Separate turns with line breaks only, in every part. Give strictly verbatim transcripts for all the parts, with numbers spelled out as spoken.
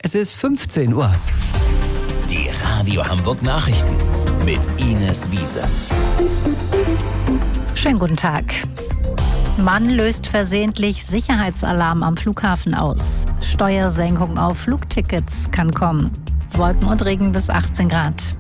Es ist fünfzehn Uhr.
Die Radio Hamburg Nachrichten mit Ines Wiese.
Schönen guten Tag. Mann löst versehentlich Sicherheitsalarm am Flughafen aus. Steuersenkung auf Flugtickets kann kommen. Wolken und Regen bis achtzehn Grad.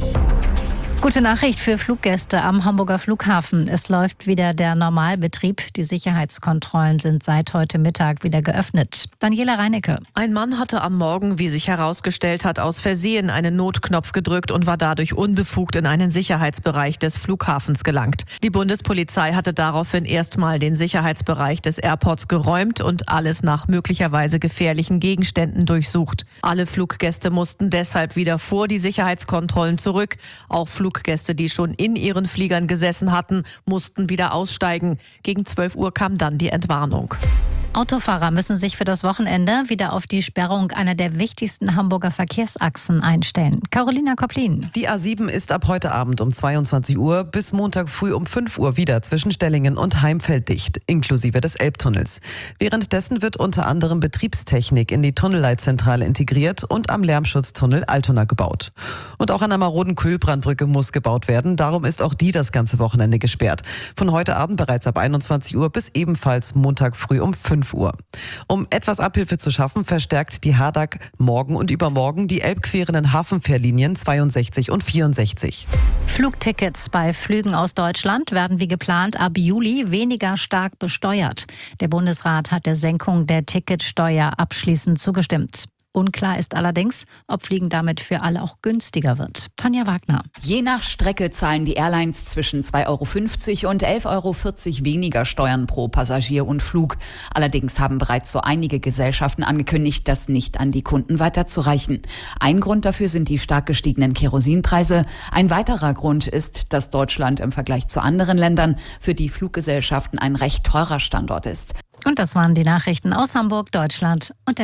Gute Nachricht für Fluggäste am Hamburger Flughafen. Es läuft wieder der Normalbetrieb. Die Sicherheitskontrollen sind seit heute Mittag wieder geöffnet. Daniela Reinecke.
Ein Mann hatte am Morgen, wie sich herausgestellt hat, aus Versehen einen Notknopf gedrückt und war dadurch unbefugt in einen Sicherheitsbereich des Flughafens gelangt. Die Bundespolizei hatte daraufhin erstmal den Sicherheitsbereich des Airports geräumt und alles nach möglicherweise gefährlichen Gegenständen durchsucht. Alle Fluggäste mussten deshalb wieder vor die Sicherheitskontrollen zurück. Auch Fluggäste, die schon in ihren Fliegern gesessen hatten, mussten wieder aussteigen. Gegen zwölf Uhr kam dann die Entwarnung.
Autofahrer müssen sich für das Wochenende wieder auf die Sperrung einer der wichtigsten Hamburger Verkehrsachsen einstellen. Carolina Kopplin.
Die A sieben ist ab heute Abend um zweiundzwanzig Uhr bis Montag früh um fünf Uhr wieder zwischen Stellingen und Heimfeld dicht, inklusive des Elbtunnels. Währenddessen wird unter anderem Betriebstechnik in die Tunnelleitzentrale integriert und am Lärmschutztunnel Altona gebaut. Und auch an der maroden Kühlbrandbrücke muss gebaut werden, darum ist auch die das ganze Wochenende gesperrt. Von heute Abend bereits ab einundzwanzig Uhr bis ebenfalls Montag früh um fünf Uhr. Um etwas Abhilfe zu schaffen, verstärkt die H A D A G morgen und übermorgen die elbquerenden Hafenfährlinien zweiundsechzig und vierundsechzig.
Flugtickets bei Flügen aus Deutschland werden wie geplant ab Juli weniger stark besteuert. Der Bundesrat hat der Senkung der Ticketsteuer abschließend zugestimmt. Unklar ist allerdings, ob Fliegen damit für alle auch günstiger wird. Tanja Wagner.
Je nach Strecke zahlen die Airlines zwischen zwei Euro fünfzig und elf Euro vierzig weniger Steuern pro Passagier und Flug. Allerdings haben bereits so einige Gesellschaften angekündigt, das nicht an die Kunden weiterzureichen. Ein Grund dafür sind die stark gestiegenen Kerosinpreise. Ein weiterer Grund ist, dass Deutschland im Vergleich zu anderen Ländern für die Fluggesellschaften ein recht teurer Standort ist.
Und das waren die Nachrichten aus Hamburg, Deutschland und der